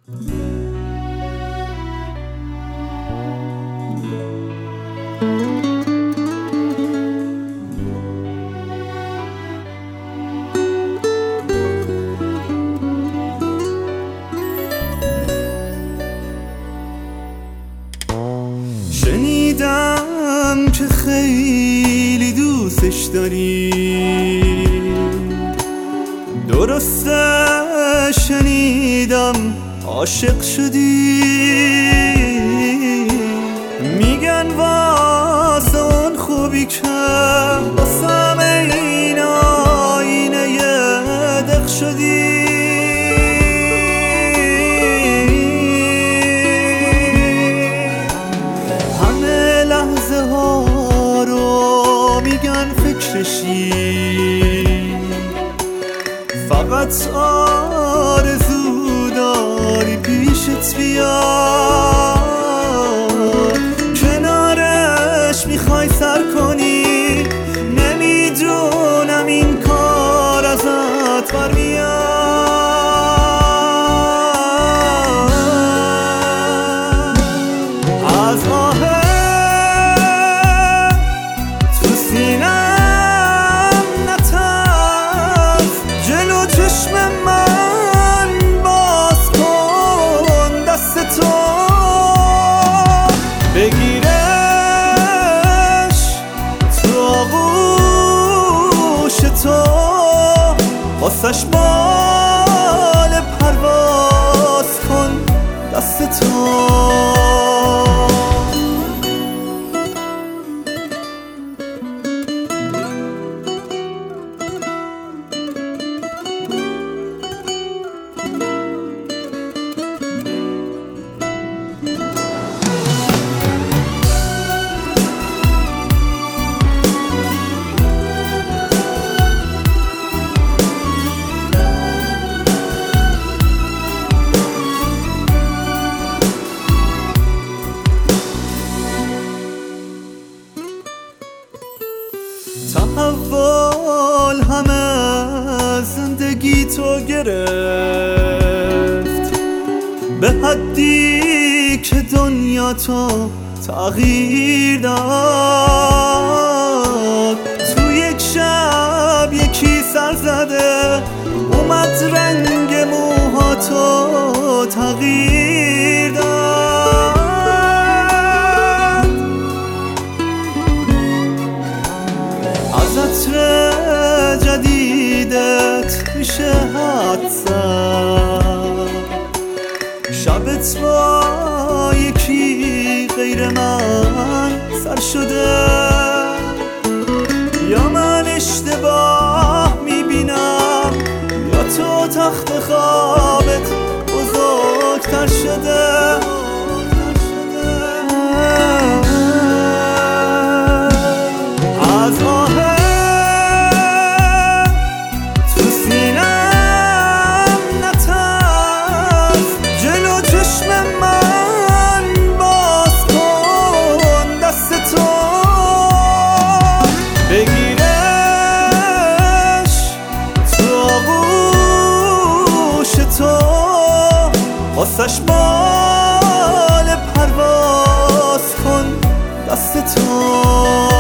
شنیدم که خیلی دوستش داری، درسته شنیدم عاشق شدی. میگن واسه اون خوبی که واسم این آینه دق شدی. همه لحظه ها رو میگن فکرشی، فقط آرزو داری پیشت بیاد، کنارش میخوای سر کنی. نمیدونم این کار ازت برمیاد. از آه تو سینم نترس، جلو چشم من باز کن دستتو، بگیرش تو آغوش تو، واسش بال پرواز کن دستتو. تحول همه زندگی تو گرفت، به حدی که دنیا تو تغییر داد. تو یک شب یکی سر زده اومد رنگ موهاتو تغییر داد. از عطر جدیدت میشه حد زد، شبت با یکی غیر من سر شده. یا من اشتباه میبینم یا تو تخت خوابت بزرگتر شده. از آه تو سینم نترس، جلو چشم من باز کن دستتو، بگیرش تو آغوش تو، واسش بال پرواز کن دستتو.